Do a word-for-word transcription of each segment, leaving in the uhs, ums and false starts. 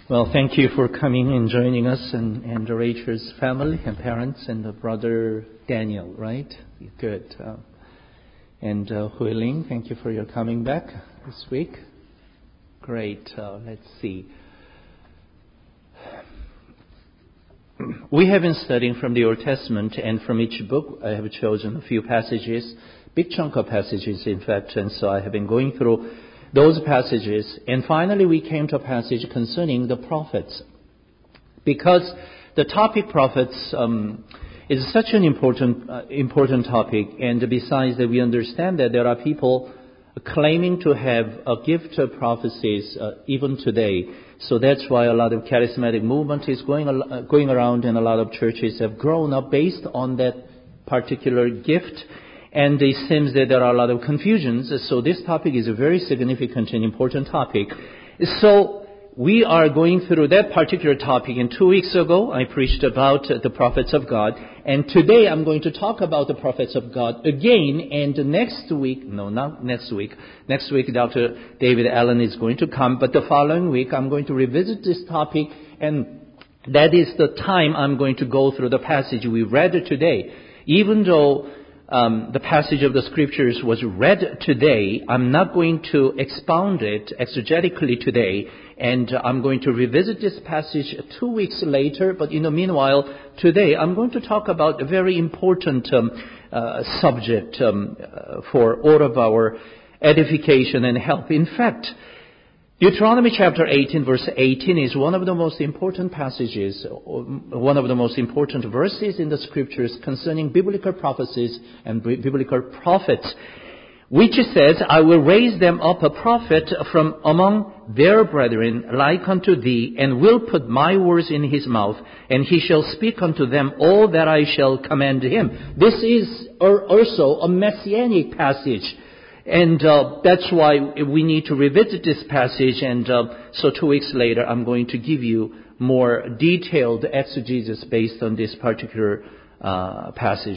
Well, thank you for coming and joining us, and, and Rachel's family and parents and the brother Daniel, right? Good. Uh, and uh, Huiling, thank you for your coming back this week. Great. Uh, let's see. We have been studying from the Old Testament, and from each book I have chosen a few passages, big chunk of passages, in fact, and so I have been going through those passages, and finally we came to a passage concerning the prophets. Because the topic prophets um, is such an important uh, important topic, and besides that we understand that there are people claiming to have a gift of prophecies uh, even today. So that's why a lot of charismatic movement is going uh, going around, and a lot of churches have grown up based on that particular gift. And it seems that there are a lot of confusions. So this topic is a very significant and important topic. So we are going through that particular topic. And two weeks ago, I preached about the prophets of God. And today I'm going to talk about the prophets of God again. And next week, no, not next week. Next week, Doctor David Allen is going to come. But the following week, I'm going to revisit this topic. And that is the time I'm going to go through the passage we read today. Even though Um, the passage of the scriptures was read today, I'm not going to expound it exegetically today, and I'm going to revisit this passage two weeks later. But in the meanwhile, today I'm going to talk about a very important um, uh, subject um, uh, for all of our edification and help. In fact, Deuteronomy chapter eighteen, verse eighteen is one of the most important passages, one of the most important verses in the scriptures concerning biblical prophecies and biblical prophets, which says, I will raise them up a prophet from among their brethren like unto thee, and will put my words in his mouth, and he shall speak unto them all that I shall command him. This is also a messianic passage. And uh, that's why we need to revisit this passage. And uh, so two weeks later, I'm going to give you more detailed exegesis based on this particular uh, passage.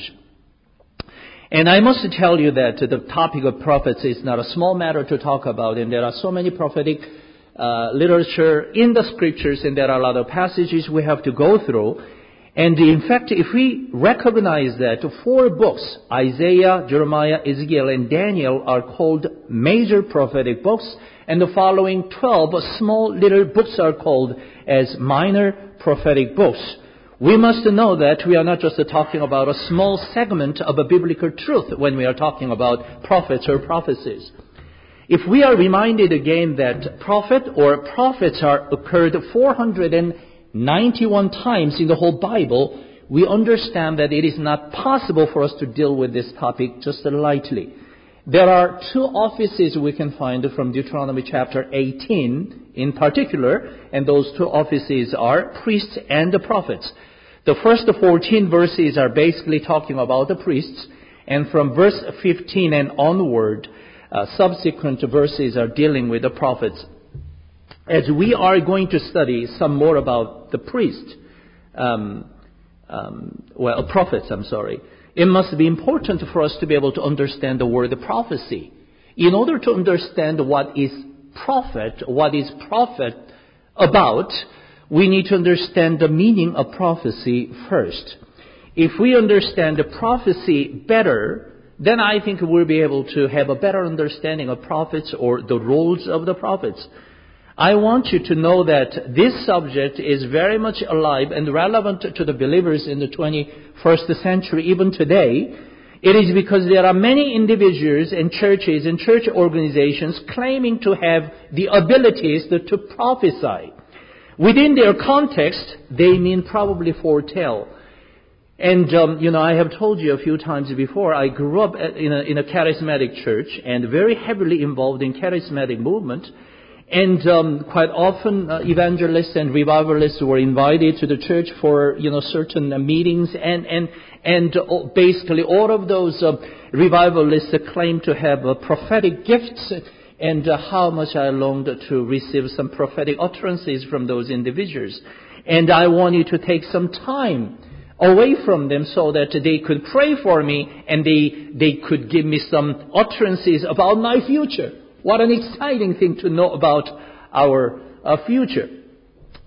And I must tell you that the topic of prophets is not a small matter to talk about. And there are so many prophetic uh, literature in the scriptures, and there are a lot of passages we have to go through. And in fact, if we recognize that four books, Isaiah, Jeremiah, Ezekiel, and Daniel, are called major prophetic books, and the following twelve small little books are called as minor prophetic books, we must know that we are not just talking about a small segment of a biblical truth when we are talking about prophets or prophecies. If we are reminded again that prophet or prophets are occurred four hundred ninety-one times in the whole Bible, we understand that it is not possible for us to deal with this topic just lightly. There are two offices we can find from Deuteronomy chapter eighteen in particular, and those two offices are priests and the prophets. The first fourteen verses are basically talking about the priests, and from verse fifteen and onward, uh, subsequent verses are dealing with the prophets. As we are going to study some more about the priest, um, um, well, prophets, I'm sorry, it must be important for us to be able to understand the word prophecy. In order to understand what is prophet, what is prophet about, we need to understand the meaning of prophecy first. If we understand the prophecy better, then I think we'll be able to have a better understanding of prophets or the roles of the prophets. I want you to know that this subject is very much alive and relevant to the believers in the twenty-first century, even today. It is because there are many individuals and churches and church organizations claiming to have the abilities to, to prophesy. Within their context, they mean probably foretell. And, um, you know, I have told you a few times before, I grew up in a, in a charismatic church and very heavily involved in charismatic movement. And um, quite often uh, evangelists and revivalists were invited to the church for, you know, certain uh, meetings. And and and uh, basically all of those uh, revivalists uh, claim to have uh, prophetic gifts. And uh, how much I longed to receive some prophetic utterances from those individuals. And I wanted to take some time away from them so that they could pray for me and they they could give me some utterances about my future. What an exciting thing to know about our uh, future.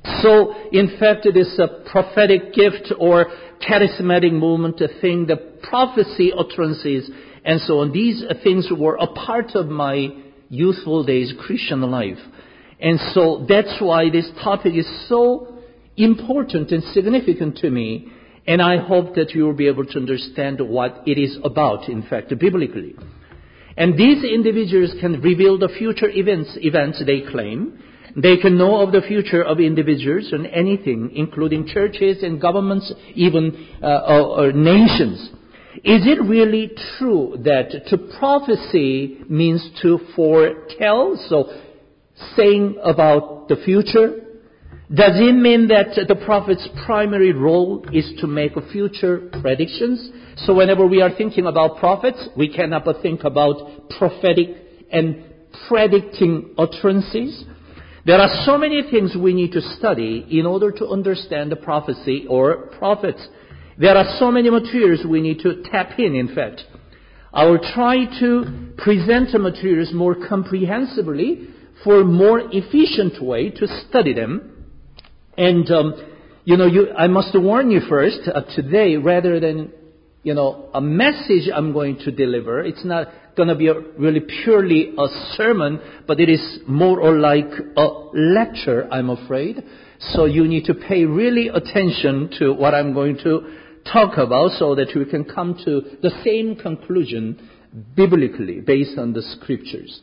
So, in fact, this uh, prophetic gift or charismatic movement thing, the prophecy utterances, and so on, these things were a part of my youthful days Christian life. And so that's why this topic is so important and significant to me. And I hope that you will be able to understand what it is about, in fact, biblically. And these individuals can reveal the future events, events they claim. They can know of the future of individuals and anything, including churches and governments, even uh, or, or nations. Is it really true that to prophecy means to foretell, so saying about the future? Does it mean that the prophet's primary role is to make future predictions? So whenever we are thinking about prophets, we cannot but think about prophetic and predicting utterances. There are so many things we need to study in order to understand the prophecy or prophets. There are so many materials we need to tap in, in fact. I will try to present the materials more comprehensively for a more efficient way to study them. And, um, you know, you, I must warn you first, uh, today, rather than, you know, a message I'm going to deliver, it's not going to be a, really purely a sermon, but it is more or like a lecture, I'm afraid. So you need to pay really attention to what I'm going to talk about so that we can come to the same conclusion biblically based on the scriptures.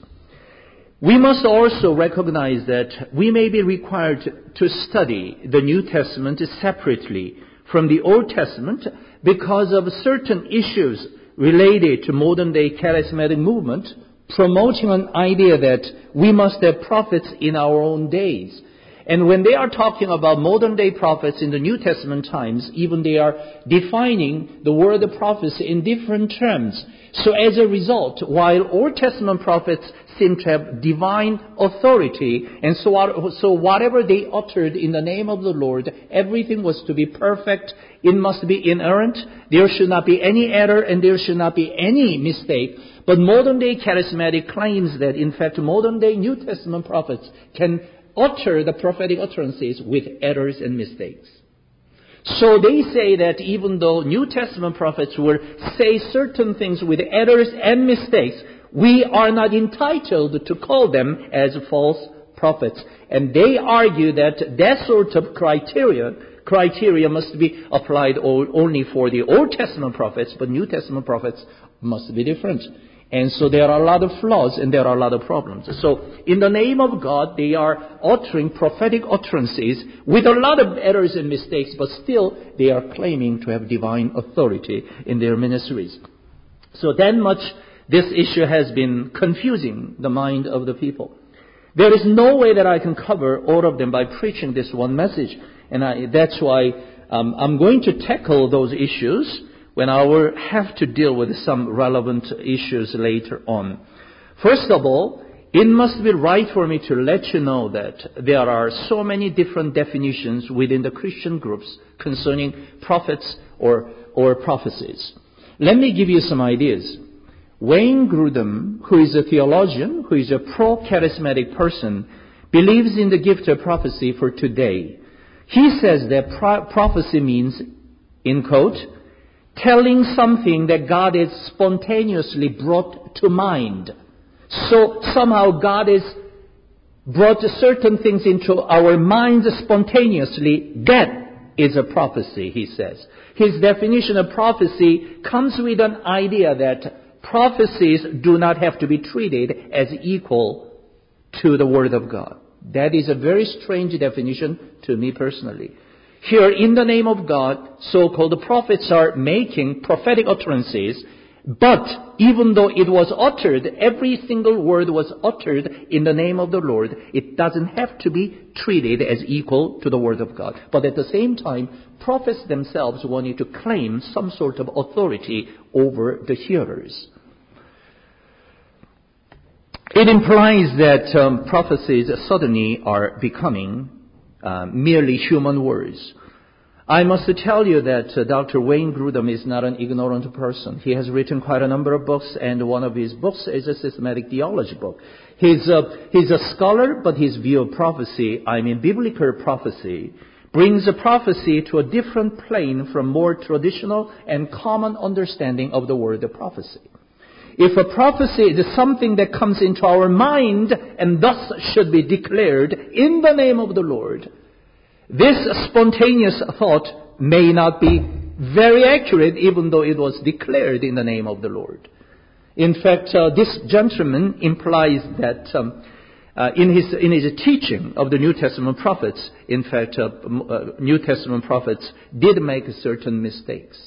We must also recognize that we may be required to study the New Testament separately from the Old Testament because of certain issues related to modern-day charismatic movement, promoting an idea that we must have prophets in our own days. And when they are talking about modern-day prophets in the New Testament times, even they are defining the word of prophecy in different terms. So as a result, while Old Testament prophets seem to have divine authority, and so, so whatever they uttered in the name of the Lord, everything was to be perfect. It must be inerrant. There should not be any error, and there should not be any mistake. But modern-day charismatic claims that, in fact, modern-day New Testament prophets can utter the prophetic utterances with errors and mistakes. So they say that even though New Testament prophets will say certain things with errors and mistakes, we are not entitled to call them as false prophets. And they argue that that sort of criteria, criteria must be applied only for the Old Testament prophets, but New Testament prophets must be different. And so there are a lot of flaws and there are a lot of problems. So in the name of God, they are uttering prophetic utterances with a lot of errors and mistakes, but still they are claiming to have divine authority in their ministries. So that much this issue has been confusing the mind of the people. There is no way that I can cover all of them by preaching this one message. And I, that's why um, I'm going to tackle those issues when I will have to deal with some relevant issues later on. First of all, it must be right for me to let you know that there are so many different definitions within the Christian groups concerning prophets or, or prophecies. Let me give you some ideas. Wayne Grudem, who is a theologian, who is a pro-charismatic person, believes in the gift of prophecy for today. He says that pro- prophecy means, in quote, telling something that God has spontaneously brought to mind. So somehow God has brought certain things into our minds spontaneously. That is a prophecy, he says. His definition of prophecy comes with an idea that prophecies do not have to be treated as equal to the Word of God. That is a very strange definition to me personally. Here, in the name of God, so-called prophets are making prophetic utterances, but even though it was uttered, every single word was uttered in the name of the Lord, it doesn't have to be treated as equal to the Word of God. But at the same time, prophets themselves wanted to claim some sort of authority over the hearers. It implies that um, prophecies suddenly are becoming uh, merely human words. I must tell you that uh, Doctor Wayne Grudem is not an ignorant person. He has written quite a number of books, and one of his books is a systematic theology book. He's a, he's a scholar, but his view of prophecy, I mean biblical prophecy, brings a prophecy to a different plane from more traditional and common understanding of the word of prophecy. If a prophecy is something that comes into our mind and thus should be declared in the name of the Lord, this spontaneous thought may not be very accurate, even though it was declared in the name of the Lord. In fact, uh, this gentleman implies that um, uh, in his in his teaching of the New Testament prophets, in fact, uh, uh, New Testament prophets did make certain mistakes.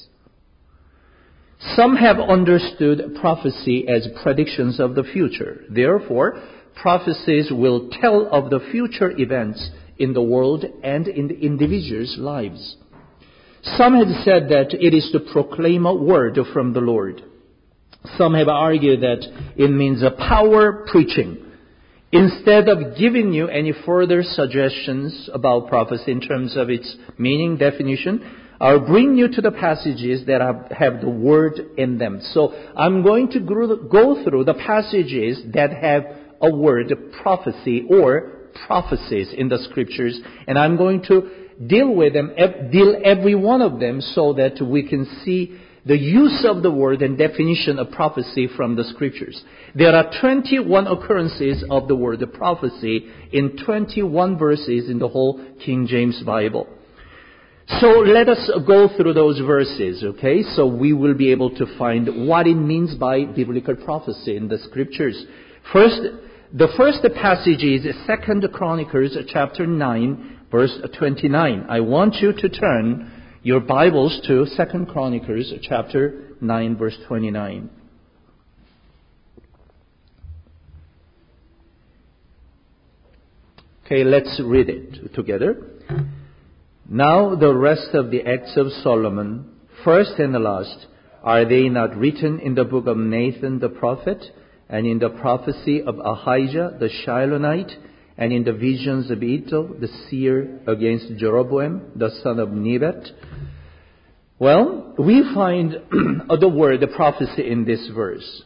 Some have understood prophecy as predictions of the future. Therefore, prophecies will tell of the future events in the world and in the individuals' lives. Some have said that it is to proclaim a word from the Lord. Some have argued that it means a power preaching. Instead of giving you any further suggestions about prophecy in terms of its meaning, definition, I'll bring you to the passages that have the word in them. So I'm going to go through the passages that have a word, prophecy, or prophecies in the scriptures, and I'm going to deal with them, deal every one of them so that we can see the use of the word and definition of prophecy from the scriptures. There are twenty-one occurrences of the word prophecy in twenty-one verses in the whole King James Bible. So let us go through those verses, okay? So we will be able to find what it means by biblical prophecy in the scriptures. First, the first passage is Second Chronicles chapter nine, verse twenty-nine. I want you to turn your Bibles to Second Chronicles chapter nine, verse twenty-nine. Okay, let's read it together. Now the rest of the acts of Solomon, first and last, are they not written in the book of Nathan the prophet, and in the prophecy of Ahijah the Shilonite, and in the visions of Iddo the seer against Jeroboam the son of Nebat? Well, we find the word, the prophecy in this verse.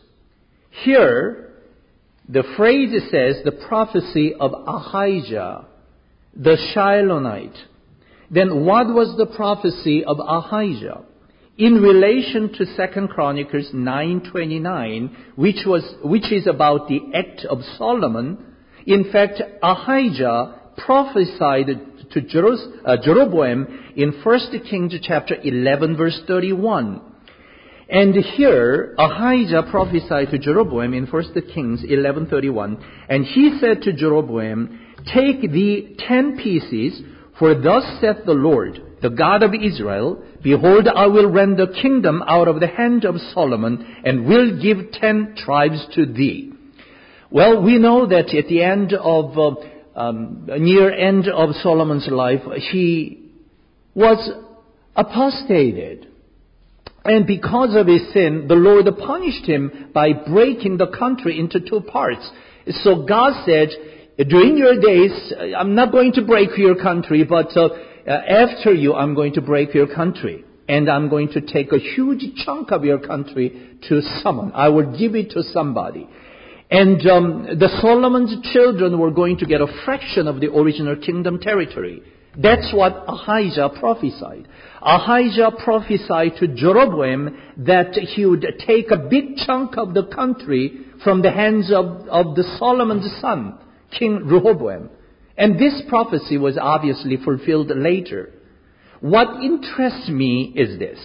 Here, the phrase says the prophecy of Ahijah the Shilonite. Then what was the prophecy of Ahijah? In relation to Second Chronicles nine twenty-nine, which was which is about the act of Solomon, in fact, Ahijah prophesied to Jeros- uh, Jeroboam in First Kings chapter eleven, verse thirty-one. And here, Ahijah prophesied to Jeroboam in First Kings eleven thirty-one, and he said to Jeroboam, "Take thee ten pieces, for thus saith the Lord, the God of Israel, behold, I will rend the kingdom out of the hand of Solomon, and will give ten tribes to thee." Well, we know that at the end of, uh, um, near end of Solomon's life, he was apostated. And because of his sin, the Lord punished him by breaking the country into two parts. So God said, during your days, I'm not going to break your country, but uh, after you, I'm going to break your country. And I'm going to take a huge chunk of your country to someone. I will give it to somebody. And um, the Solomon's children were going to get a fraction of the original kingdom territory. That's what Ahijah prophesied. Ahijah prophesied to Jeroboam that he would take a big chunk of the country from the hands of, of the Solomon's son, King Rehoboam. And this prophecy was obviously fulfilled later. What interests me is this.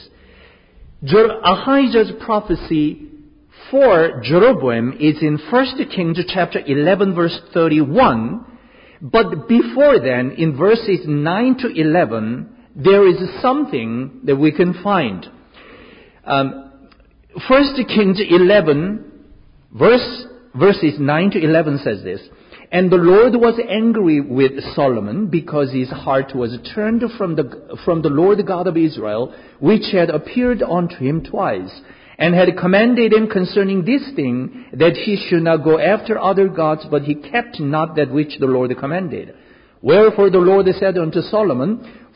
Jer- Ahijah's prophecy for Jeroboam is in First Kings chapter eleven, verse thirty-one. But before then, in verses nine to eleven, there is something that we can find. Um, First Kings eleven, verse, verses nine to eleven says this. And the Lord was angry with Solomon because his heart was turned from the, from the Lord God of Israel, which had appeared unto him twice, and had commanded him concerning this thing, that he should not go after other gods, but he kept not that which the Lord commanded. Wherefore the Lord said unto Solomon,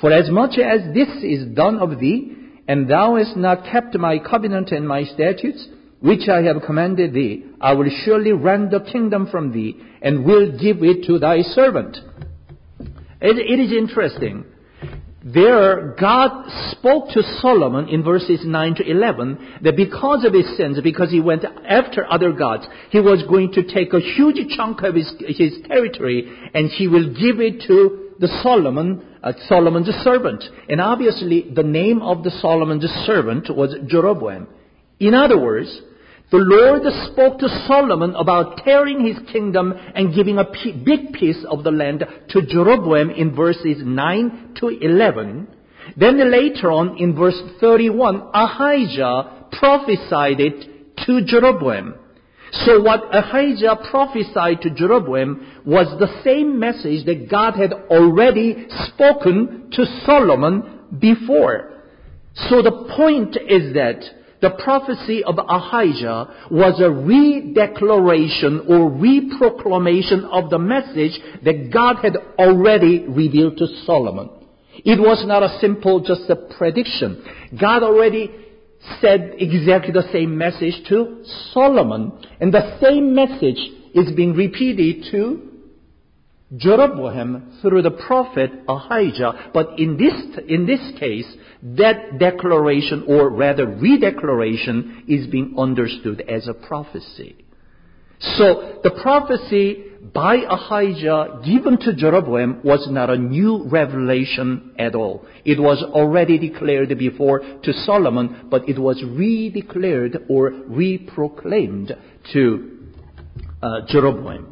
For as much as this is done of thee, and thou hast not kept my covenant and my statutes, which I have commanded thee, I will surely rend the kingdom from thee, and will give it to thy servant. It, it is interesting. There, God spoke to Solomon in verses nine to eleven that because of his sins, because he went after other gods, he was going to take a huge chunk of his, his territory and he will give it to the Solomon, uh, Solomon's servant. And obviously, the name of the Solomon's servant was Jeroboam. In other words, the Lord spoke to Solomon about tearing his kingdom and giving a p- big piece of the land to Jeroboam in verses nine to eleven. Then later on in verse thirty-one, Ahijah prophesied it to Jeroboam. So what Ahijah prophesied to Jeroboam was the same message that God had already spoken to Solomon before. So the point is that the prophecy of Ahijah was a re-declaration or re-proclamation of the message that God had already revealed to Solomon. It was not a simple, just a prediction. God already said exactly the same message to Solomon. And the same message is being repeated to Jeroboam through the prophet Ahijah. But in this, in this case, that declaration, or rather redeclaration, is being understood as a prophecy. So the prophecy by Ahijah given to Jeroboam was not a new revelation at all. It was already declared before to Solomon, but it was re-declared or re-proclaimed to uh, Jeroboam.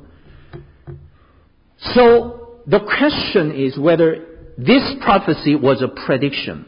So the question is whether this prophecy was a prediction.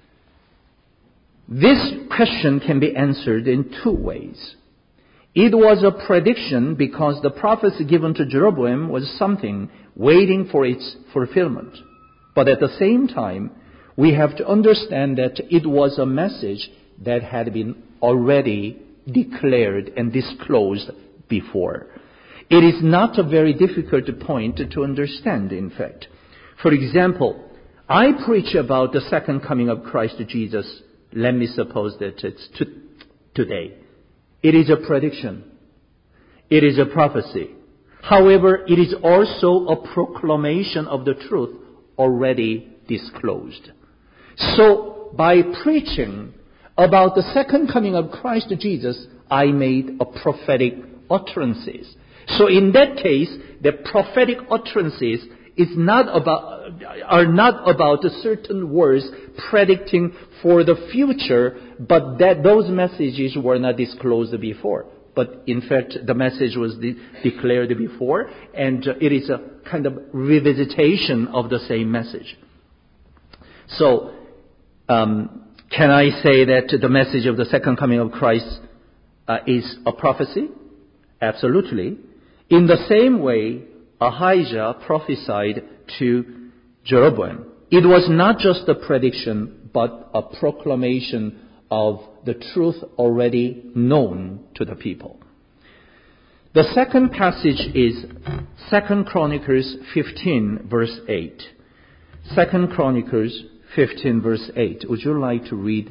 This question can be answered in two ways. It was a prediction because the prophecy given to Jeroboam was something waiting for its fulfillment. But at the same time, we have to understand that it was a message that had been already declared and disclosed before. It is not a very difficult point to understand, in fact. For example, I preach about the second coming of Christ Jesus. Let me suppose that it's to, today. It is a prediction. It is a prophecy. However, it is also a proclamation of the truth already disclosed. So, by preaching about the second coming of Christ Jesus, I made a prophetic utterances. So in that case, the prophetic utterances is not about, are not about certain words predicting for the future, but that those messages were not disclosed before. But in fact, the message was de- declared before, and uh, it is a kind of revisitation of the same message. So, um, can I say that the message of the second coming of Christ uh, is a prophecy? Absolutely. In the same way, Ahijah prophesied to Jeroboam. It was not just a prediction, but a proclamation of the truth already known to the people. The second passage is Second Chronicles fifteen, verse eight. Second Chronicles fifteen, verse eight. Would you like to read?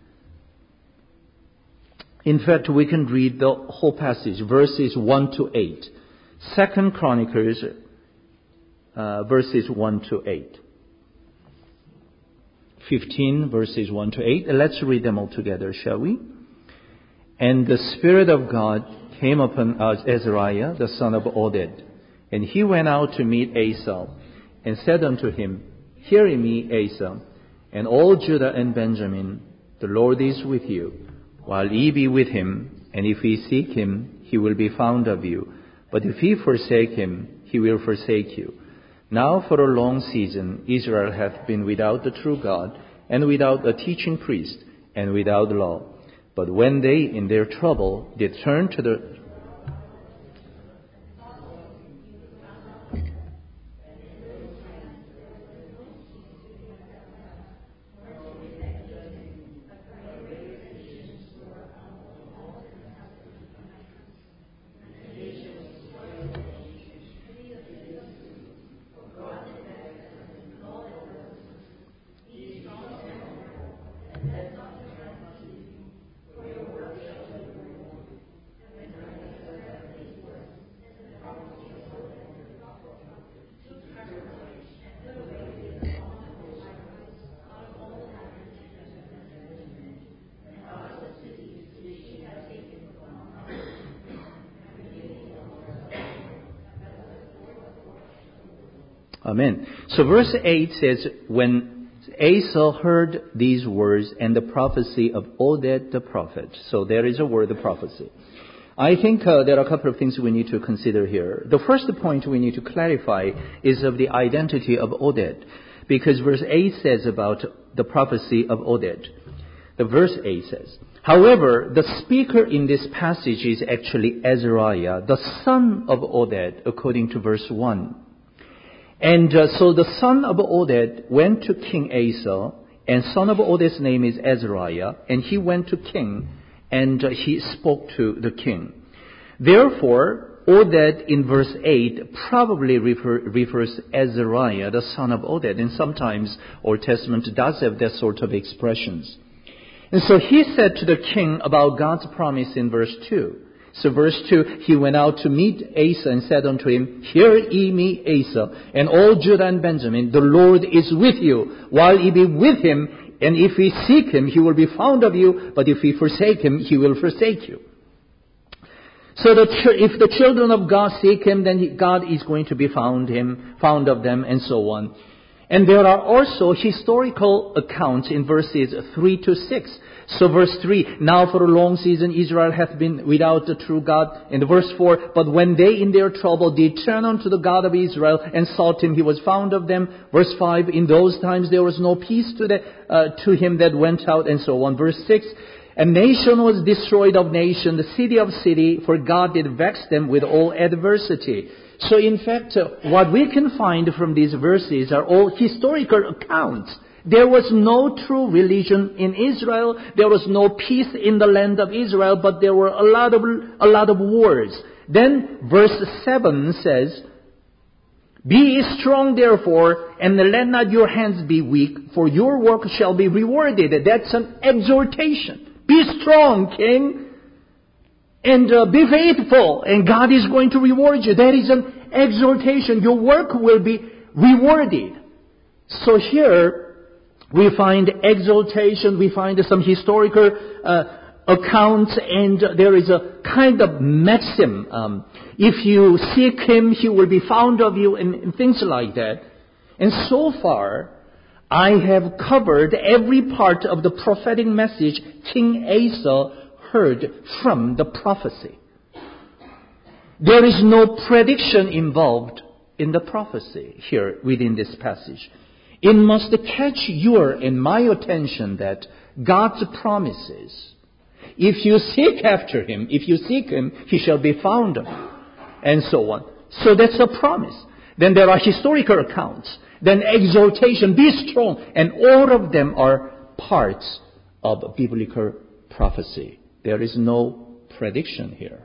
In fact, we can read the whole passage, verses one to eight. Second Chronicles, uh, verses one to eight. fifteen, verses one to eight. Let's read them all together, shall we? And the Spirit of God came upon Azariah, the son of Oded, and he went out to meet Asa, and said unto him, Hear me, Asa, and all Judah and Benjamin, the Lord is with you, while ye be with him, and if ye seek him, he will be found of you. But if ye forsake him, he will forsake you. Now for a long season Israel hath been without the true God, and without a teaching priest, and without law. But when they in their trouble did turn to the Amen. So verse eight says, when Asa heard these words and the prophecy of Oded the prophet. So there is a word, the prophecy. I think uh, there are a couple of things we need to consider here. The first point we need to clarify is of the identity of Oded. Because verse eight says about the prophecy of Oded. The verse eight says, however, the speaker in this passage is actually Azariah, the son of Oded, according to verse one. And uh, so the son of Oded went to King Asa, and son of Oded's name is Azariah, and he went to king, and uh, he spoke to the king. Therefore, Oded in verse eight probably refer, refers to Azariah, the son of Oded, and sometimes Old Testament does have that sort of expressions. And so he said to the king about God's promise in verse two. So verse two, he went out to meet Asa and said unto him, hear ye me, Asa, and all Judah and Benjamin, the Lord is with you, while ye be with him, and if ye seek him, he will be found of you, but if ye forsake him, he will forsake you. So that if the children of God seek him, then God is going to be found him, found of them, and so on. And there are also historical accounts in verses three to six. So verse three, now for a long season Israel hath been without the true God. And verse four, but when they in their trouble did turn unto the God of Israel and sought him, he was found of them. Verse five, in those times there was no peace to, the, uh, to him that went out, and so on. Verse six, a nation was destroyed of nation, the city of city, for God did vex them with all adversity. So in fact, uh, what we can find from these verses are all historical accounts. There was no true religion in Israel. There was no peace in the land of Israel, but there were a lot of, a lot of wars. Then verse seven says, be ye strong therefore, and let not your hands be weak, for your work shall be rewarded. That's an exhortation. Be strong, king, and uh, be faithful, and God is going to reward you. That is an exhortation. Your work will be rewarded. So here, we find exaltation, we find some historical uh, accounts, and there is a kind of maxim. Um, if you seek him, he will be found of you, and, and things like that. And so far, I have covered every part of the prophetic message King Asa heard from the prophecy. There is no prediction involved in the prophecy here within this passage. It must catch your and my attention that God's promises, if you seek after him, if you seek him, he shall be found of you, and so on. So that's a promise. Then there are historical accounts. Then exhortation, be strong. And all of them are parts of biblical prophecy. There is no prediction here.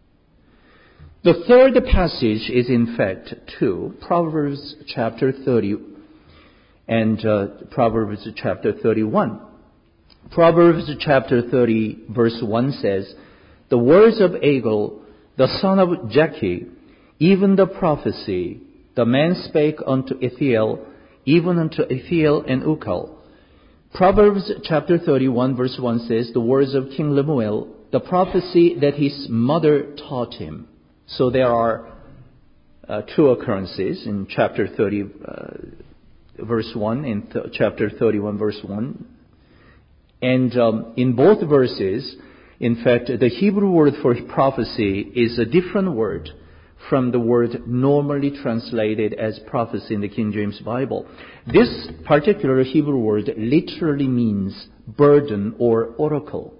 The third passage is in fact two, Proverbs chapter thirty and uh, Proverbs chapter thirty-one. Proverbs chapter thirty verse one says, the words of Agur, the son of Jakeh, even the prophecy, the man spake unto Ithiel, even unto Ithiel and Ukal. Proverbs chapter thirty-one verse one says, the words of King Lemuel, the prophecy that his mother taught him. So there are uh, two occurrences in chapter thirty uh, verse one and th- chapter thirty-one verse one. And um, in both verses, in fact, the Hebrew word for prophecy is a different word from the word normally translated as prophecy in the King James Bible. This particular Hebrew word literally means burden or oracle.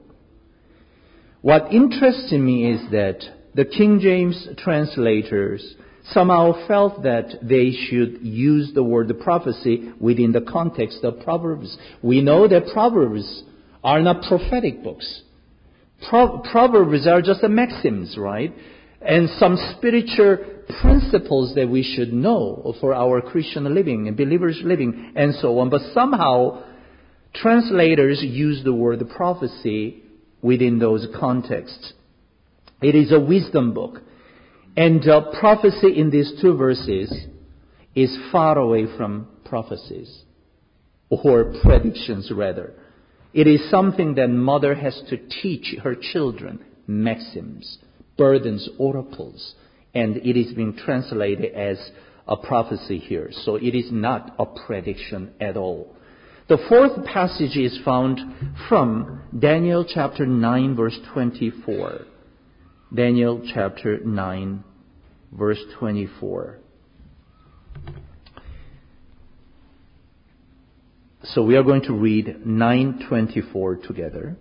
What interests me is that the King James translators somehow felt that they should use the word prophecy within the context of Proverbs. We know that Proverbs are not prophetic books. Pro- Proverbs are just the maxims, right? And some spiritual principles that we should know for our Christian living and believers living and so on. But somehow translators use the word prophecy within those contexts. It is a wisdom book. And uh, prophecy in these two verses is far away from prophecies, or predictions rather. It is something that mother has to teach her children, maxims, burdens, oracles, and it is being translated as a prophecy here. So it is not a prediction at all. The fourth passage is found from Daniel chapter nine, verse twenty-four. Daniel chapter nine, verse twenty-four. So we are going to read nine twenty-four together.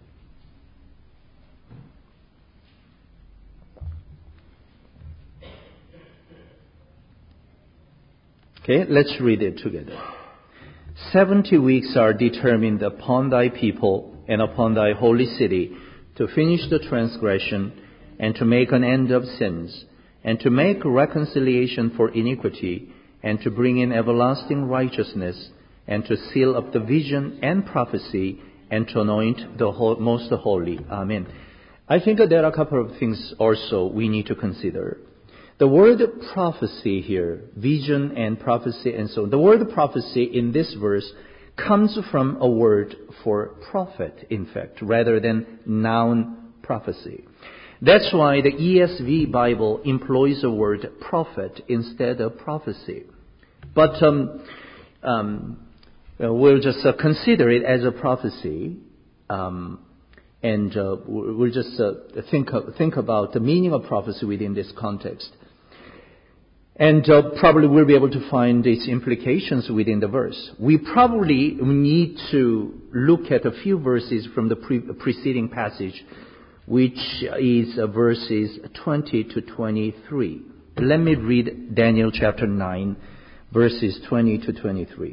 Okay, let's read it together. Seventy weeks are determined upon thy people and upon thy holy city to finish the transgression and to make an end of sins and to make reconciliation for iniquity and to bring in everlasting righteousness and to seal up the vision and prophecy and to anoint the most holy. Amen. I think that there are a couple of things also we need to consider. The word prophecy here, vision and prophecy and so on. The word prophecy in this verse comes from a word for prophet, in fact, rather than noun prophecy. That's why the E S V Bible employs the word prophet instead of prophecy. But um, um, we'll just uh, consider it as a prophecy, um, and uh, we'll just uh, think think about the meaning of prophecy within this context. And uh, probably we'll be able to find its implications within the verse. We probably need to look at a few verses from the pre- preceding passage, which is uh, verses twenty to twenty-three. Let me read Daniel chapter nine, verses twenty to twenty-three.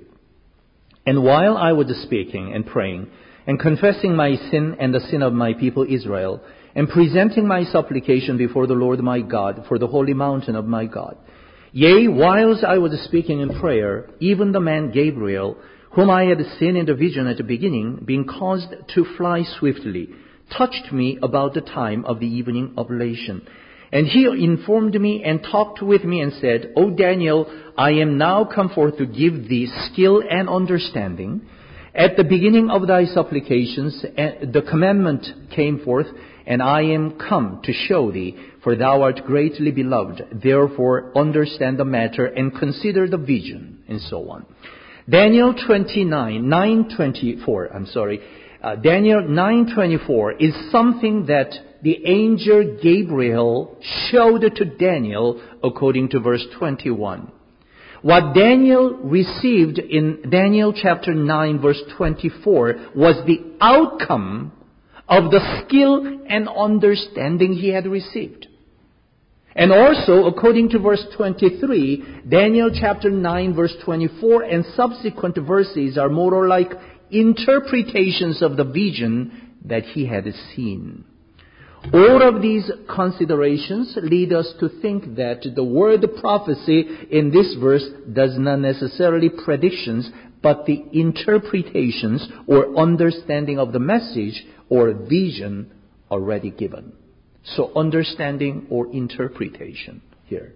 And while I was speaking and praying and confessing my sin and the sin of my people Israel, and presenting my supplication before the Lord my God for the holy mountain of my God, yea, whilst I was speaking in prayer, even the man Gabriel, whom I had seen in the vision at the beginning, being caused to fly swiftly, touched me about the time of the evening oblation. And he informed me and talked with me and said, O Daniel, I am now come forth to give thee skill and understanding. At the beginning of thy supplications, the commandment came forth, and I am come to show thee, for thou art greatly beloved. Therefore understand the matter and consider the vision, and so on. Daniel twenty-nine, nine twenty-four, I'm sorry. Uh, Daniel nine twenty-four is something that the angel Gabriel showed to Daniel according to verse twenty-one. What Daniel received in Daniel chapter nine verse twenty-four was the outcome of the skill and understanding he had received. And also, according to verse twenty-three, Daniel chapter nine verse twenty-four and subsequent verses are more or like interpretations of the vision that he had seen. All of these considerations lead us to think that the word prophecy in this verse does not necessarily predictions, but the interpretations or understanding of the message or vision already given. So understanding or interpretation here.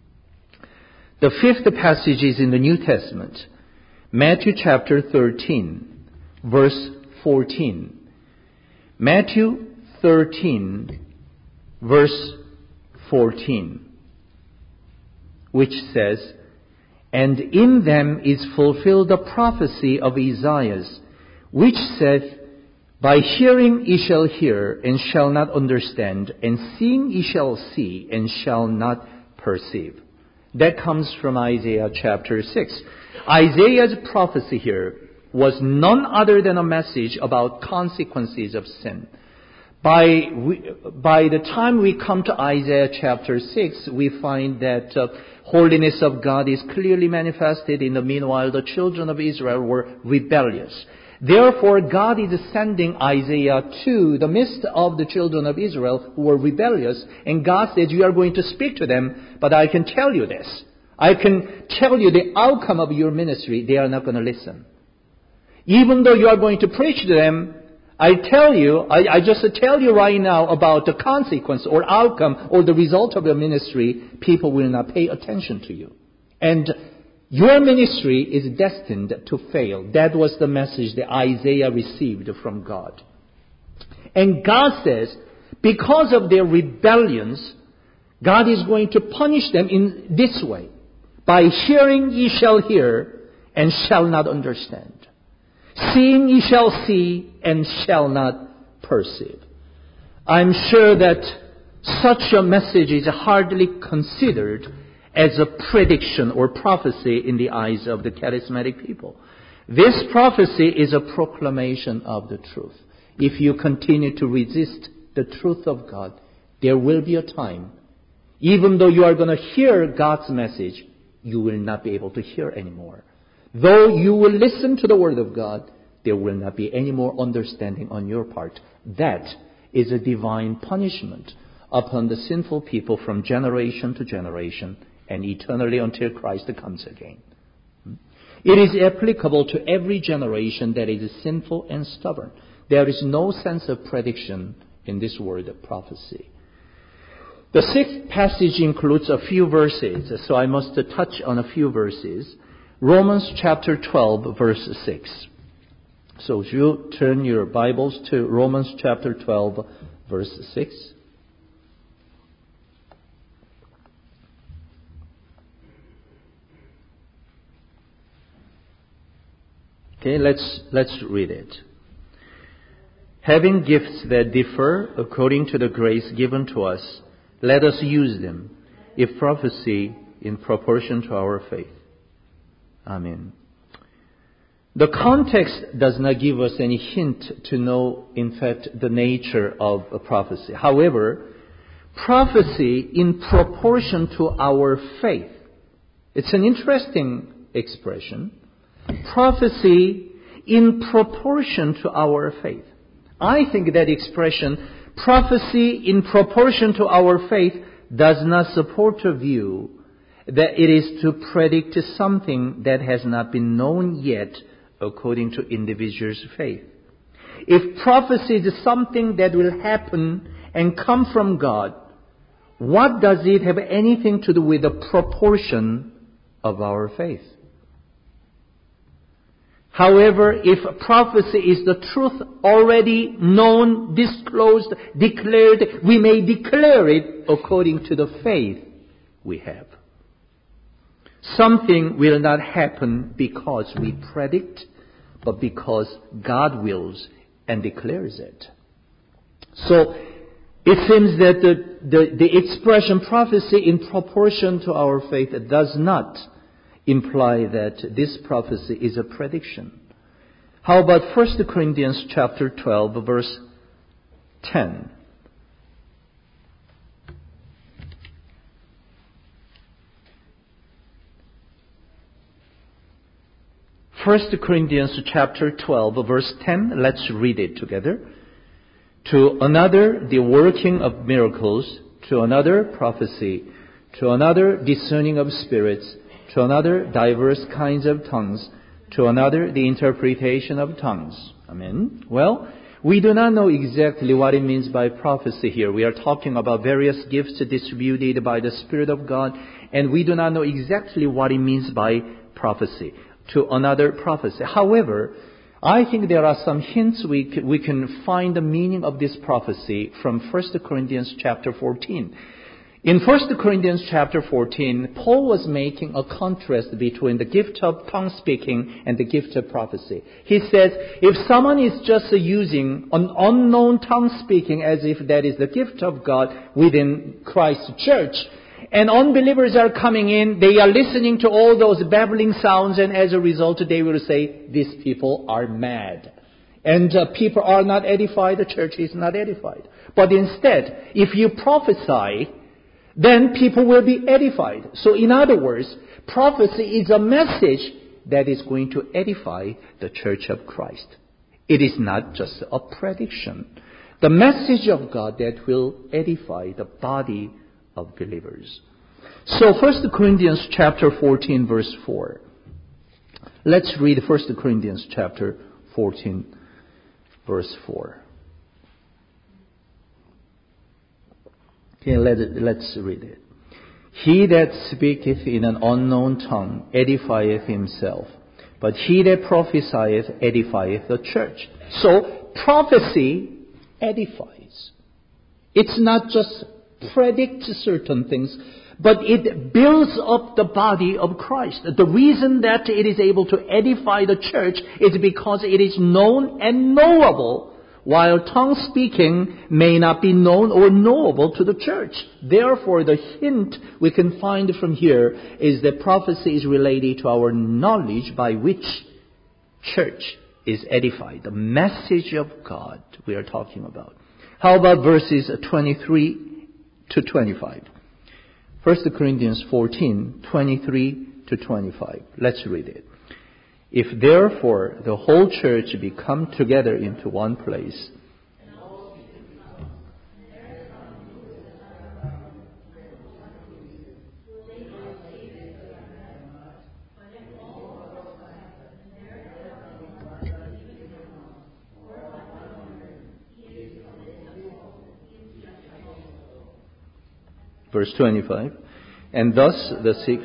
The fifth passage is in the New Testament, Matthew chapter thirteen, verse fourteen. Matthew thirteen, verse fourteen, which says, And in them is fulfilled the prophecy of Isaiah, which saith, By hearing ye shall hear, and shall not understand, and seeing ye shall see, and shall not perceive. That comes from Isaiah chapter six. Isaiah's prophecy here was none other than a message about consequences of sin. By, we, by the time we come to Isaiah chapter six, we find that uh, holiness of God is clearly manifested. In the meanwhile, the children of Israel were rebellious. Therefore, God is sending Isaiah to the midst of the children of Israel who were rebellious. And God says, you are going to speak to them, but I can tell you this. I can tell you the outcome of your ministry. They are not going to listen. Even though you are going to preach to them, I tell you, I, I just tell you right now about the consequence or outcome or the result of your ministry, people will not pay attention to you. And your ministry is destined to fail. That was the message that Isaiah received from God. And God says, because of their rebellions, God is going to punish them in this way. By hearing ye shall hear, and shall not understand. Seeing ye shall see, and shall not perceive. I'm sure that such a message is hardly considered as a prediction or prophecy in the eyes of the charismatic people. This prophecy is a proclamation of the truth. If you continue to resist the truth of God, there will be a time, even though you are going to hear God's message, you will not be able to hear anymore. Though you will listen to the Word of God, there will not be any more understanding on your part. That is a divine punishment upon the sinful people from generation to generation and eternally until Christ comes again. It is applicable to every generation that is sinful and stubborn. There is no sense of prediction in this word of prophecy. The sixth passage includes a few verses, so I must touch on a few verses. Romans chapter twelve, verse six. So if you turn your Bibles to Romans chapter twelve, verse six. Okay, let's let's read it. Having gifts that differ according to the grace given to us, let us use them, if prophecy, in proportion to our faith. Amen. The context does not give us any hint to know, in fact, the nature of a prophecy. However, prophecy in proportion to our faith. It's an interesting expression. Prophecy in proportion to our faith. I think that expression, prophecy in proportion to our faith, does not support a view that it is to predict something that has not been known yet according to individuals' faith. If prophecy is something that will happen and come from God, what does it have anything to do with the proportion of our faith? However, if prophecy is the truth already known, disclosed, declared, we may declare it according to the faith we have. Something will not happen because we predict, but because God wills and declares it. So, it seems that the, the, the expression prophecy in proportion to our faith does not imply that this prophecy is a prediction. How about First Corinthians chapter twelve, verse ten? First Corinthians chapter twelve, verse ten. Let's read it together. To another, the working of miracles. To another, prophecy. To another, discerning of spirits. To another, diverse kinds of tongues. To another, the interpretation of tongues. Amen. Well, we do not know exactly what it means by prophecy here. We are talking about various gifts distributed by the Spirit of God, and we do not know exactly what it means by prophecy. To another, prophecy. However, I think there are some hints we c- we can find the meaning of this prophecy from First Corinthians chapter fourteen. In First Corinthians chapter fourteen, Paul was making a contrast between the gift of tongue speaking and the gift of prophecy. He said, if someone is just using an unknown tongue speaking as if that is the gift of God within Christ's church, and unbelievers are coming in, they are listening to all those babbling sounds, and as a result they will say, these people are mad. And uh, people are not edified, the church is not edified. But instead, if you prophesy, then people will be edified. So in other words, prophecy is a message that is going to edify the church of Christ. It is not just a prediction. The message of God that will edify the body of believers. So First Corinthians chapter fourteen, verse four. Let's read First Corinthians chapter fourteen, verse four. Okay, let it, let's read it. He that speaketh in an unknown tongue edifieth himself, but he that prophesieth edifieth the church. So, prophecy edifies. It's not just predict certain things, but it builds up the body of Christ. The reason that it is able to edify the church is because it is known and knowable, while tongue speaking may not be known or knowable to the church. Therefore, the hint we can find from here is that prophecy is related to our knowledge by which church is edified. The message of God we are talking about. How about verses twenty-three to twenty-five? First Corinthians fourteen, twenty-three to twenty-five. Let's read it. If therefore the whole church be come together into one place, verse twenty-five, and thus the six.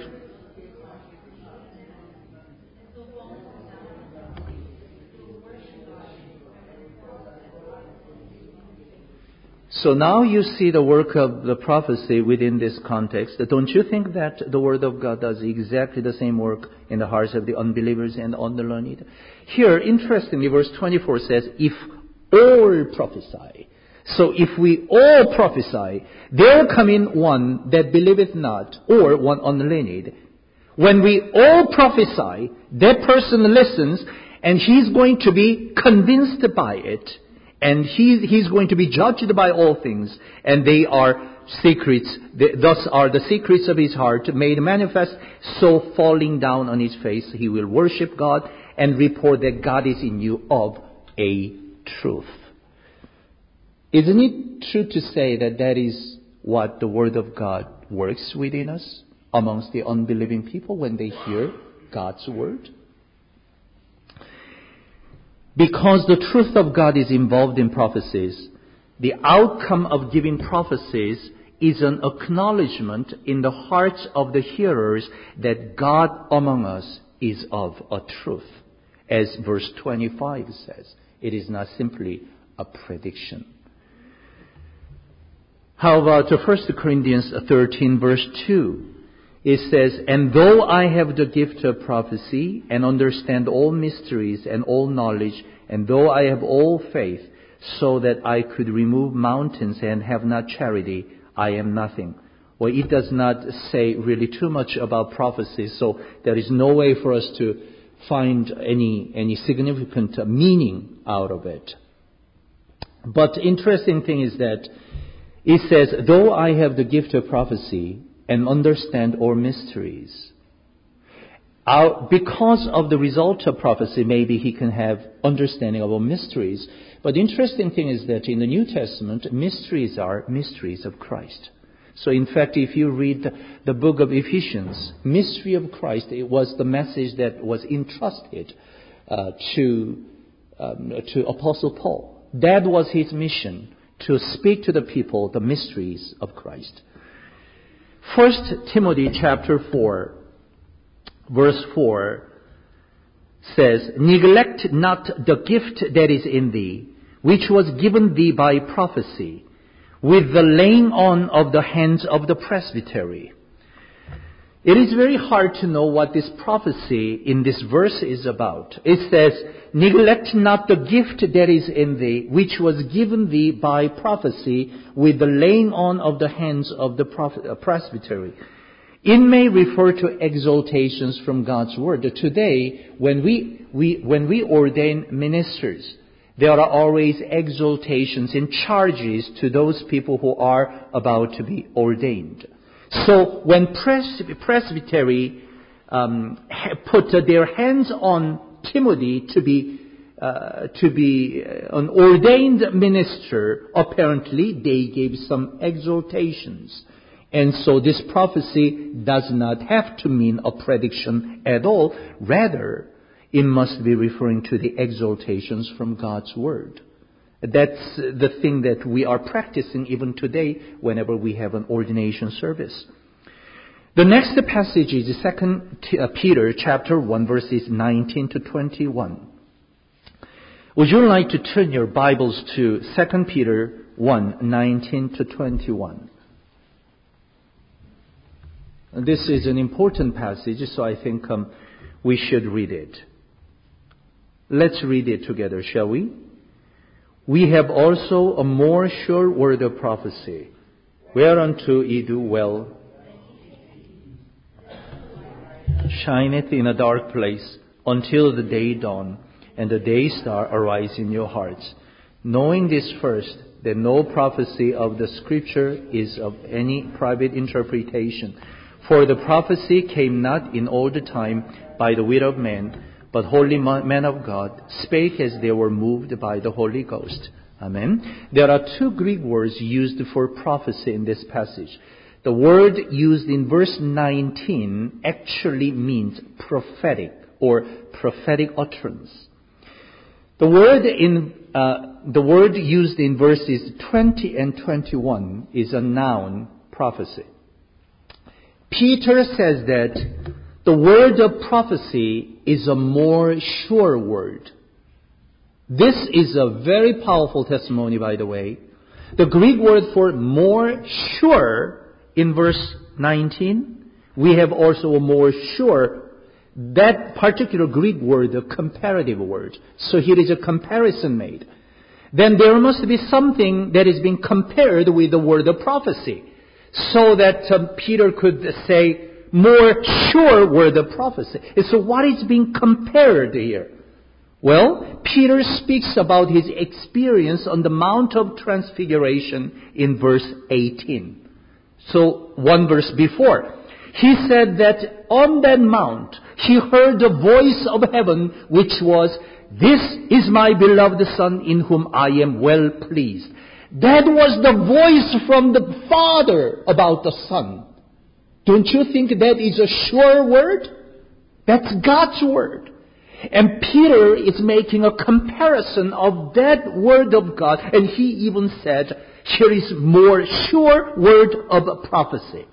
So now you see the work of the prophecy within this context. Don't you think that the Word of God does exactly the same work in the hearts of the unbelievers and unlearned? Here, interestingly, verse twenty-four says, if all prophesy. So if we all prophesy, there will come in one that believeth not, or one unlearned. When we all prophesy, that person listens, and he's going to be convinced by it. And he, he's going to be judged by all things. And they are secrets, they, thus are the secrets of his heart made manifest. So falling down on his face, he will worship God and report that God is in you of a truth. Isn't it true to say that that is what the Word of God works within us amongst the unbelieving people when they hear God's Word? Because the truth of God is involved in prophecies, the outcome of giving prophecies is an acknowledgement in the hearts of the hearers that God among us is of a truth. As verse twenty-five says, it is not simply a prediction. How about First Corinthians thirteen verse two? It says, and though I have the gift of prophecy and understand all mysteries and all knowledge, and though I have all faith so that I could remove mountains and have not charity, I am nothing. Well, it does not say really too much about prophecy, so there is no way for us to find any, any significant meaning out of it. But interesting thing is that it says, though I have the gift of prophecy and understand all mysteries. Our, because of the result of prophecy, maybe he can have understanding of all mysteries. But the interesting thing is that in the New Testament, mysteries are mysteries of Christ. So in fact, if you read the, the book of Ephesians, mystery of Christ, it was the message that was entrusted uh, to, um, to Apostle Paul. That was his mission, to speak to the people the mysteries of Christ. First Timothy chapter four, verse four says, neglect not the gift that is in thee, which was given thee by prophecy, with the laying on of the hands of the presbytery. It is very hard to know what this prophecy in this verse is about. It says, neglect not the gift that is in thee, which was given thee by prophecy, with the laying on of the hands of the presbytery. It may refer to exaltations from God's Word. Today, when we, we, when we ordain ministers, there are always exaltations and charges to those people who are about to be ordained. So when pres- presbytery um, put their hands on Timothy to be uh, to be an ordained minister, apparently they gave some exhortations. And so this prophecy does not have to mean a prediction at all. Rather, it must be referring to the exhortations from God's Word. That's the thing that we are practicing even today whenever we have an ordination service. The next passage is Second Peter chapter one, verses nineteen to twenty-one. Would you like to turn your Bibles to Second Peter one, nineteen to twenty-one? This is an important passage, so I think um, we should read it. Let's read it together, shall we? We have also a more sure word of prophecy, whereunto ye do well, shineth in a dark place until the day dawn, and the day star arise in your hearts. Knowing this first, that no prophecy of the Scripture is of any private interpretation. For the prophecy came not in all the time by the will of man, but holy men of God spake as they were moved by the Holy Ghost. Amen. There are two Greek words used for prophecy in this passage. The word used in verse nineteen actually means prophetic or prophetic utterance. The word in uh, the word used in verses twenty and twenty-one is a noun, prophecy. Peter says that the word of prophecy is a more sure word. This is a very powerful testimony, by the way. The Greek word for more sure in verse nineteen, we have also a more sure. That particular Greek word, a comparative word. So here is a comparison made. Then there must be something that is being compared with the word of prophecy, so that um, Peter could say, more sure word of prophecy. And so what is being compared here? Well, Peter speaks about his experience on the Mount of Transfiguration in verse eighteen. So one verse before. He said that on that mount, he heard the voice of heaven, which was, "This is my beloved Son, in whom I am well pleased." That was the voice from the Father about the Son. Don't you think that is a sure word? That's God's word. And Peter is making a comparison of that word of God. And he even said, here is more sure word of prophecy.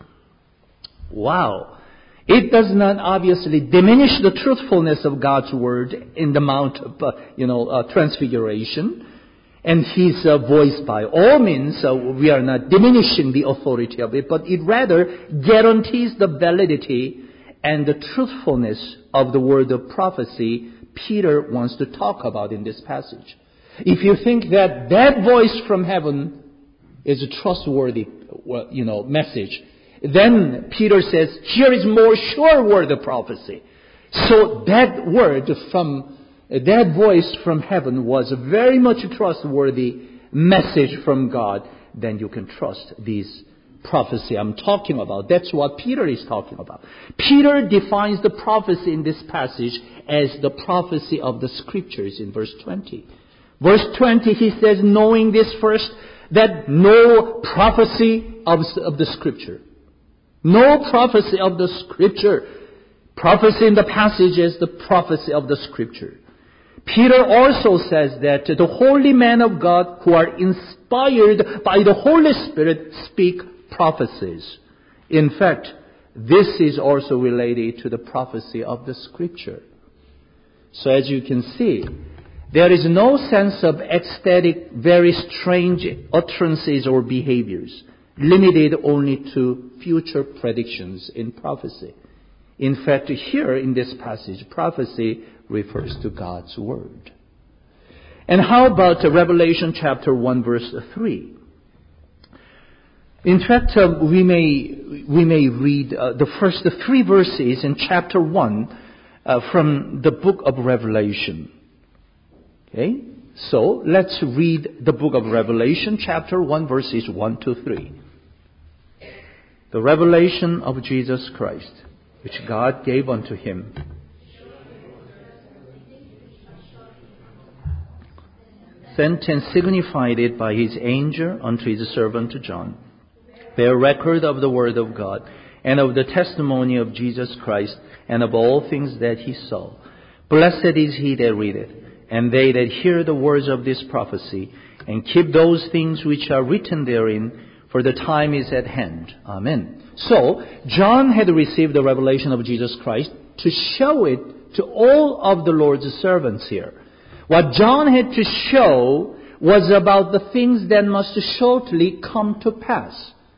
Wow. It does not obviously diminish the truthfulness of God's word in the Mount of, uh, you know, uh, Transfiguration. And his uh, voice, by all means, uh, we are not diminishing the authority of it, but it rather guarantees the validity and the truthfulness of the word of prophecy Peter wants to talk about in this passage. If you think that that voice from heaven is a trustworthy, you know, message, then Peter says, here is more sure word of prophecy. So that word from That voice from heaven was a very much trustworthy message from God. Then you can trust this prophecy I'm talking about. That's what Peter is talking about. Peter defines the prophecy in this passage as the prophecy of the Scriptures in verse twenty. Verse twenty, he says, knowing this first, that no prophecy of, of the Scripture, no prophecy of the Scripture, prophecy in the passage is the prophecy of the Scripture. Peter also says that the holy men of God who are inspired by the Holy Spirit speak prophecies. In fact, this is also related to the prophecy of the Scripture. So as you can see, there is no sense of ecstatic, very strange utterances or behaviors, limited only to future predictions in prophecy. In fact, here in this passage, prophecy refers to God's Word. And how about uh, Revelation chapter one verse three? In fact, uh, we may we may read uh, the first three verses in chapter one uh, from the book of Revelation. Okay? So, let's read the book of Revelation chapter one verses one to three. The revelation of Jesus Christ, which God gave unto him sent and signified it by his angel unto his servant John, bear record of the word of God, and of the testimony of Jesus Christ, and of all things that he saw. Blessed is he that readeth, and they that hear the words of this prophecy, and keep those things which are written therein, for the time is at hand. Amen. So, John had received the revelation of Jesus Christ to show it to all of the Lord's servants here. What John had to show was about the things that must shortly come to pass.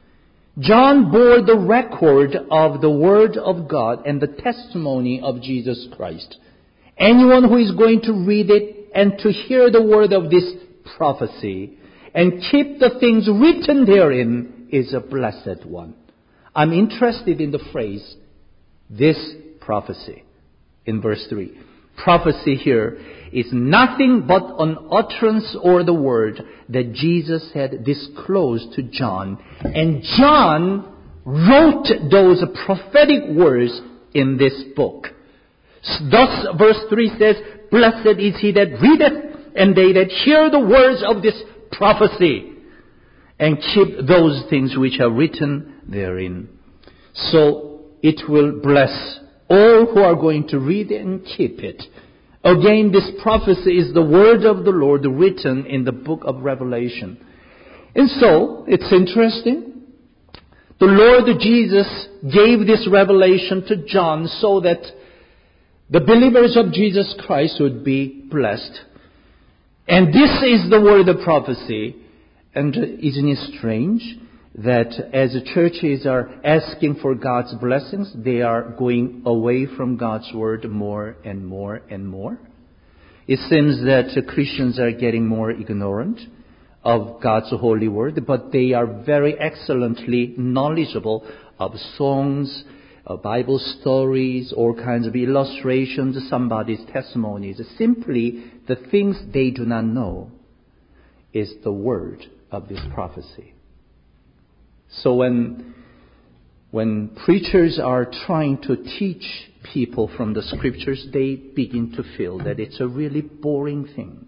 John bore the record of the Word of God and the testimony of Jesus Christ. Anyone who is going to read it and to hear the word of this prophecy and keep the things written therein is a blessed one. I'm interested in the phrase, this prophecy, in verse three. Prophecy here is nothing but an utterance or the word that Jesus had disclosed to John. And John wrote those prophetic words in this book. Thus, verse three says, blessed is he that readeth, and they that hear the words of this prophecy, and keep those things which are written therein. So, it will bless all who are going to read it and keep it. Again, this prophecy is the word of the Lord written in the book of Revelation. And so, it's interesting. The Lord Jesus gave this revelation to John so that the believers of Jesus Christ would be blessed. And this is the word of prophecy. And isn't it strange that as the churches are asking for God's blessings, they are going away from God's word more and more and more? It seems that Christians are getting more ignorant of God's holy word, but they are very excellently knowledgeable of songs, of Bible stories, all kinds of illustrations, somebody's testimonies. Simply, the things they do not know is the word of this prophecy. So when, when preachers are trying to teach people from the scriptures, they begin to feel that it's a really boring thing.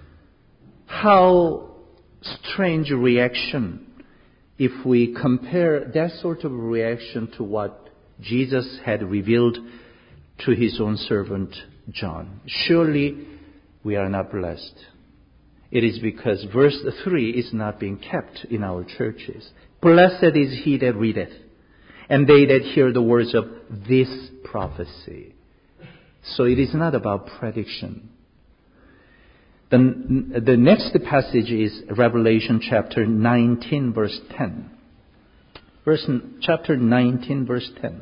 How strange reaction if we compare that sort of reaction to what Jesus had revealed to his own servant John. Surely we are not blessed. It is because verse three is not being kept in our churches. Blessed is he that readeth, and they that hear the words of this prophecy. So it is not about prediction. The, the next passage is Revelation chapter nineteen, verse ten. Verse, chapter nineteen, verse ten.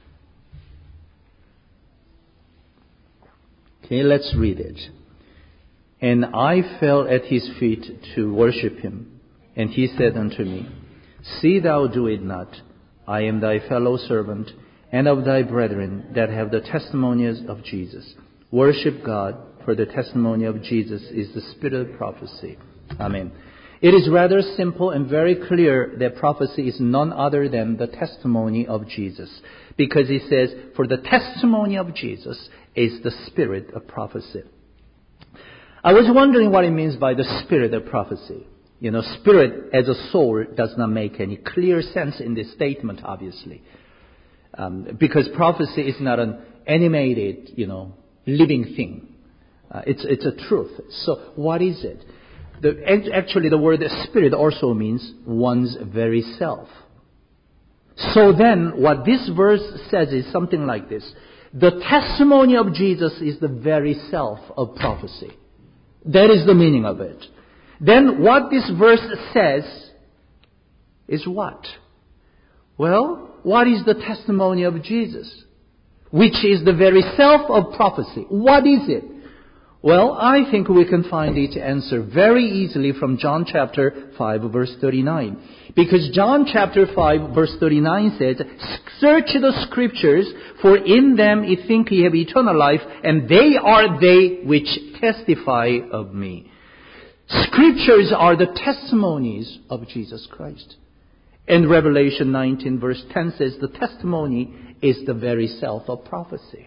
Okay, let's read it. And I fell at his feet to worship him. And he said unto me, See thou do it not. I am thy fellow servant, and of thy brethren that have the testimonies of Jesus. Worship God, for the testimony of Jesus is the spirit of prophecy. Amen. It is rather simple and very clear that prophecy is none other than the testimony of Jesus. Because he says, for the testimony of Jesus is the spirit of prophecy. I was wondering what it means by the spirit of prophecy. You know, spirit as a soul does not make any clear sense in this statement, obviously. Um, because prophecy is not an animated, you know, living thing. Uh, it's, it's a truth. So what is it? The, actually, the word spirit also means one's very self. So then, what this verse says is something like this. The testimony of Jesus is the very self of prophecy. That is the meaning of it. Then what this verse says is what? Well, what is the testimony of Jesus? Which is the very self of prophecy. What is it? Well, I think we can find its answer very easily from John chapter five, verse thirty-nine. Because John chapter five, verse thirty-nine says, Search the scriptures, for in them ye think ye have eternal life, and they are they which testify of me. Scriptures are the testimonies of Jesus Christ. And Revelation nineteen, verse ten says, the testimony is the very self of prophecy.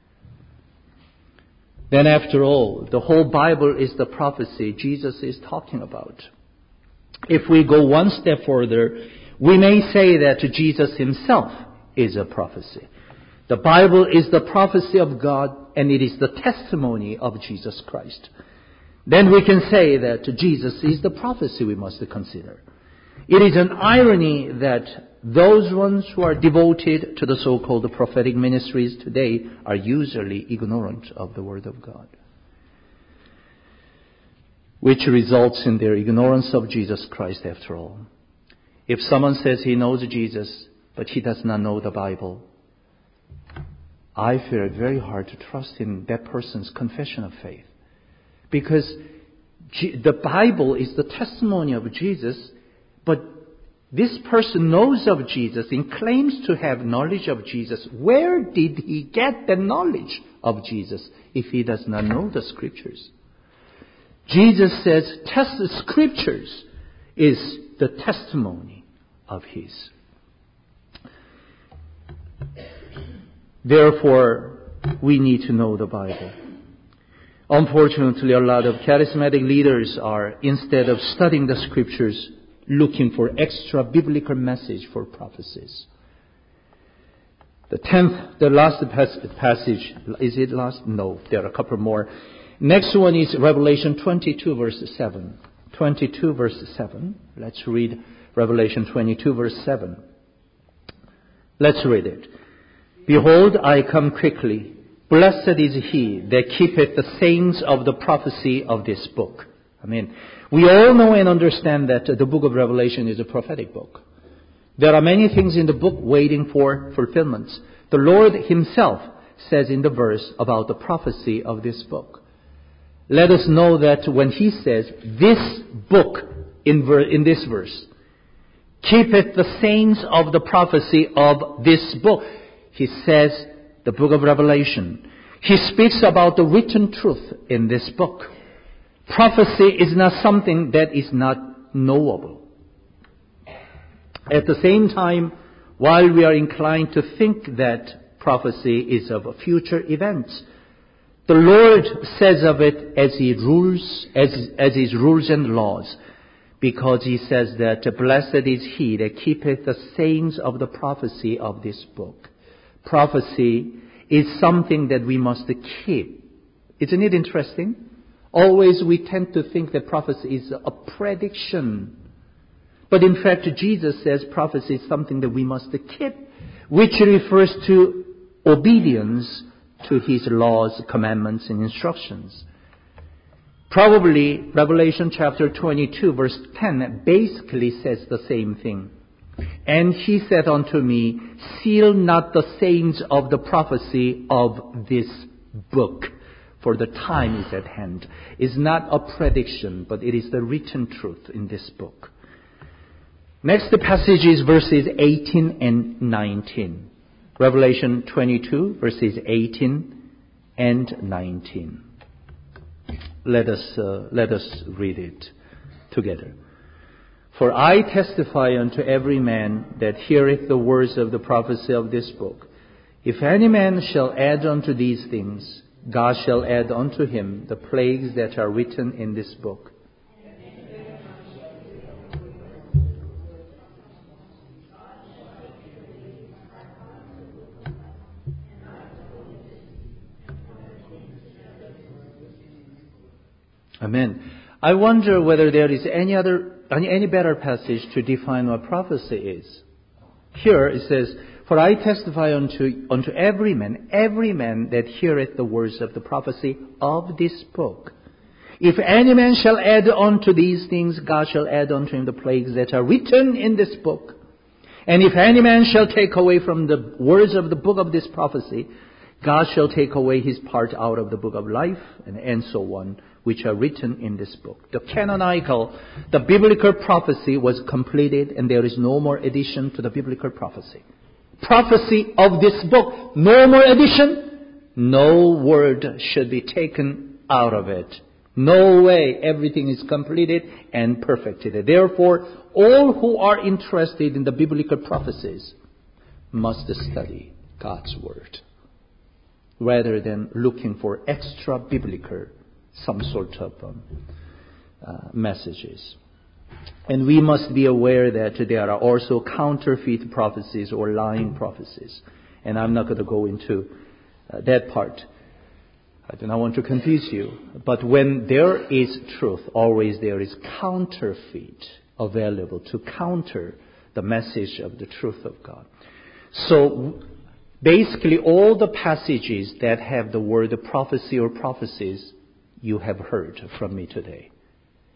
Then after all, the whole Bible is the prophecy Jesus is talking about. If we go one step further, we may say that Jesus himself is a prophecy. The Bible is the prophecy of God, and it is the testimony of Jesus Christ. Then we can say that Jesus is the prophecy we must consider. It is an irony that those ones who are devoted to the so-called prophetic ministries today are usually ignorant of the Word of God, which results in their ignorance of Jesus Christ after all. If someone says he knows Jesus, but he does not know the Bible, I feel it very hard to trust in that person's confession of faith. Because the Bible is the testimony of Jesus, but this person knows of Jesus and claims to have knowledge of Jesus. Where did he get the knowledge of Jesus if he does not know the Scriptures? Jesus says, test the Scriptures is the testimony of his. Therefore, we need to know the Bible. Unfortunately, a lot of charismatic leaders are, instead of studying the Scriptures, looking for extra biblical message for prophecies. The tenth, the last passage, is it last? No, there are a couple more. Next one is Revelation twenty-two, verse seven. twenty-two, verse seven. Let's read Revelation twenty-two, verse seven. Let's read it. Behold, I come quickly. Blessed is he that keepeth the sayings of the prophecy of this book. I mean, we all know and understand that the book of Revelation is a prophetic book. There are many things in the book waiting for fulfillment. The Lord himself says in the verse about the prophecy of this book. Let us know that when he says, this book in, ver- in this verse, keepeth the sayings of the prophecy of this book. He says, the book of Revelation. He speaks about the written truth in this book. Prophecy is not something that is not knowable. At the same time, while we are inclined to think that prophecy is of future events, the Lord says of it as He rules, as, as His rules and laws, because He says that blessed is he that keepeth the sayings of the prophecy of this book. Prophecy is something that we must keep. Isn't it interesting? Always we tend to think that prophecy is a prediction. But in fact, Jesus says prophecy is something that we must keep, which refers to obedience to His laws, commandments, and instructions. Probably Revelation chapter twenty-two, verse ten basically says the same thing. And he said unto me, seal not the sayings of the prophecy of this book, for the time is at hand. It's not a prediction, but it is the written truth in this book. Next passage is verses eighteen and nineteen. Revelation twenty-two, verses eighteen and nineteen. Let us, uh, let us read it together. For I testify unto every man that heareth the words of the prophecy of this book. If any man shall add unto these things, God shall add unto him the plagues that are written in this book. Amen. I wonder whether there is any other, any, any better passage to define what prophecy is. Here it says, for I testify unto, unto every man, every man that heareth the words of the prophecy of this book. If any man shall add unto these things, God shall add unto him the plagues that are written in this book. And if any man shall take away from the words of the book of this prophecy, God shall take away his part out of the book of life, and, and so on, which are written in this book. The canonical, the biblical prophecy was completed, and there is no more addition to the biblical prophecy. Prophecy of this book, no more addition, no word should be taken out of it. No way, everything is completed and perfected. Therefore, all who are interested in the biblical prophecies must study God's word, rather than looking for extra biblical, some sort of um, uh, messages. And we must be aware that there are also counterfeit prophecies or lying prophecies. And I'm not going to go into uh, that part. I do not want to confuse you. But when there is truth, always there is counterfeit available to counter the message of the truth of God. So basically all the passages that have the word prophecy or prophecies you have heard from me today.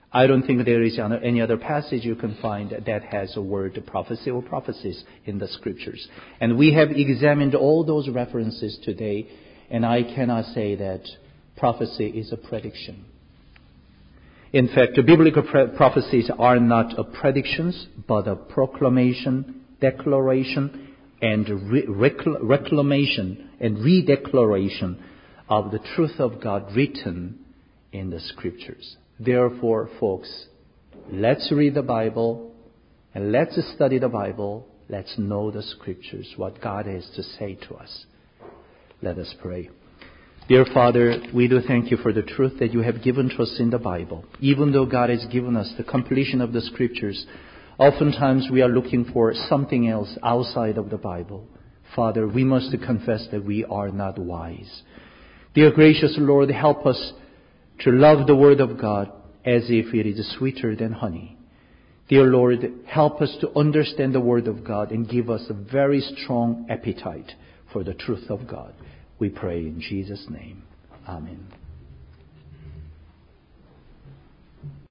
I don't think there is any other passage you can find that has a word prophecy or prophecies in the scriptures. And we have examined all those references today, and I cannot say that prophecy is a prediction. In fact, the biblical prophecies are not a predictions, but a proclamation, declaration, and re- recl- reclamation and redeclaration of the truth of God written in the scriptures. Therefore, folks, let's read the Bible and let's study the Bible. Let's know the scriptures, what God has to say to us. Let us pray. Dear Father, we do thank you for the truth that you have given to us in the Bible. Even though God has given us the completion of the scriptures, oftentimes we are looking for something else outside of the Bible. Father, we must confess that we are not wise. Dear gracious Lord, help us to love the Word of God as if it is sweeter than honey. Dear Lord, help us to understand the Word of God and give us a very strong appetite for the truth of God. We pray in Jesus' name. Amen.